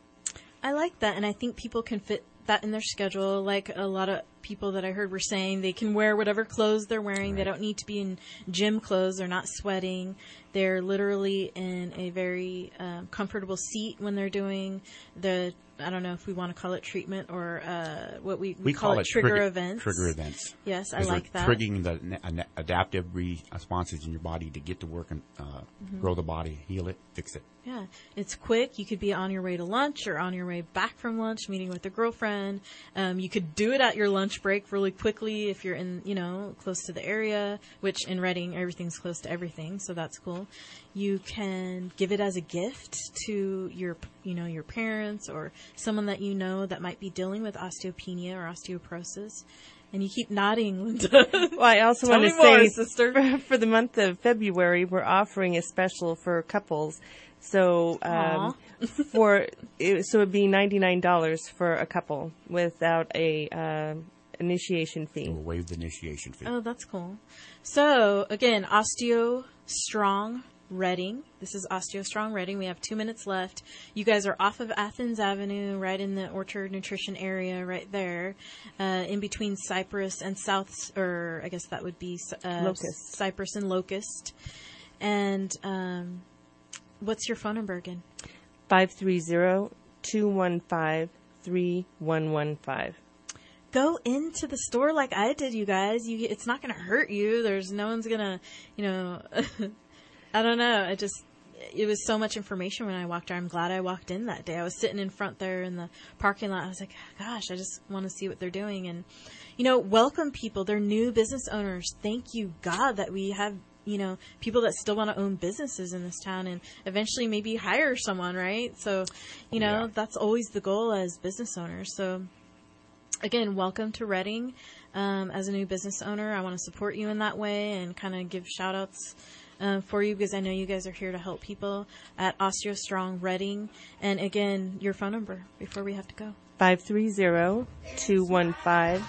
I like that, and I think people can fit that in their schedule. Like a lot of people that I heard were saying, they can wear whatever clothes they're wearing. Right. They don't need to be in gym clothes. They're not sweating. They're literally in a very um, comfortable seat when they're doing the, I don't know if we want to call it treatment or uh, what we, we, we call, call it, it trigger trigger events. Trigger events. Yes, I like that. Triggering the an- adaptive responses in your body to get to work and uh, mm-hmm. grow the body, heal it, fix it. Yeah, it's quick. You could be on your way to lunch or on your way back from lunch, meeting with a girlfriend. Um, you could do it at your lunch break really quickly if you're in, you know, close to the area, which in Reading, everything's close to everything, so that's cool. You can give it as a gift to your, you know, your parents or someone that you know that might be dealing with osteopenia or osteoporosis. And you keep nodding, Linda. Well, I also Tell want to me more, say, sister. For, for the month of February, we're offering a special for couples. So, um, for it, so it'd be ninety-nine dollars for a couple without a uh, initiation fee. We'll waive the initiation fee. Oh, that's cool. So again, OsteoStrong Reading. This is OsteoStrong Reading. We have two minutes left. You guys are off of Athens Avenue, right in the Orchard Nutrition area, right there, uh, in between Cypress and South, or I guess that would be uh, Locust. Cypress and Locust. And um, what's your phone number again? five three zero, two one five, three one one five. Go into the store like I did, you guys. You, it's not going to hurt you. There's no one's going to, you know, I don't know. I just, it was so much information when I walked there. I'm glad I walked in that day. I was sitting in front there in the parking lot. I was like, gosh, I just want to see what they're doing. And, you know, welcome people. They're new business owners. Thank you, God, that we have, you know, people that still want to own businesses in this town and eventually maybe hire someone, right? So, you know, yeah. That's always the goal as business owners. So, again, welcome to Reading. Um, as a new business owner, I want to support you in that way and kind of give shout outs um, for you because I know you guys are here to help people at OsteoStrong Reading. And again, your phone number before we have to go. five three zero, two one five,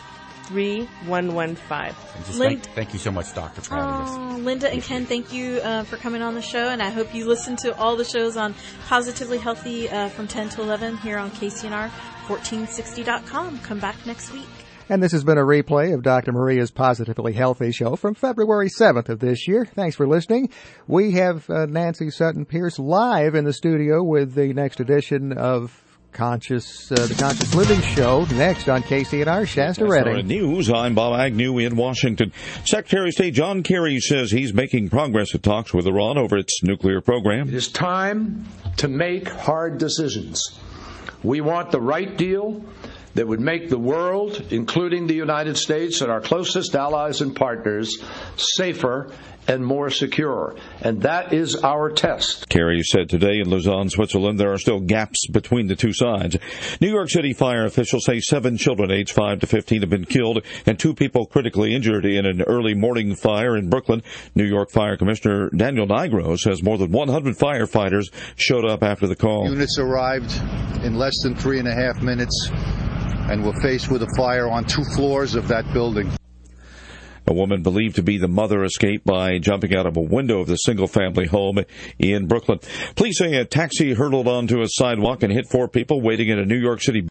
three one one five. And just Lind- thank, thank you so much, Doctor, for having us. Oh, Linda and Ken, thank you uh, for coming on the show, and I hope you listen to all the shows on Positively Healthy uh, from ten to eleven here on K C N R fourteen sixty dot com. Come back next week. And this has been a replay of Doctor Maria's Positively Healthy show from February seventh of this year. Thanks for listening. We have uh, Nancy Sutton-Pierce live in the studio with the next edition of Conscious, uh, the Conscious Living Show next on K C N R Shasta Redding. News. I'm Bob Agnew in Washington. Secretary of State John Kerry says he's making progress at talks with Iran over its nuclear program. It is time to make hard decisions. We want the right deal that would make the world, including the United States and our closest allies and partners, safer and more secure. And that is our test. Kerry said today in Lausanne, Switzerland, there are still gaps between the two sides. New York City fire officials say seven children aged five to fifteen have been killed and two people critically injured in an early morning fire in Brooklyn. New York Fire Commissioner Daniel Nigro says more than one hundred firefighters showed up after the call. Units arrived in less than three and a half minutes and were faced with a fire on two floors of that building. A woman believed to be the mother escaped by jumping out of a window of the single-family home in Brooklyn. Police say a taxi hurtled onto a sidewalk and hit four people waiting in a New York City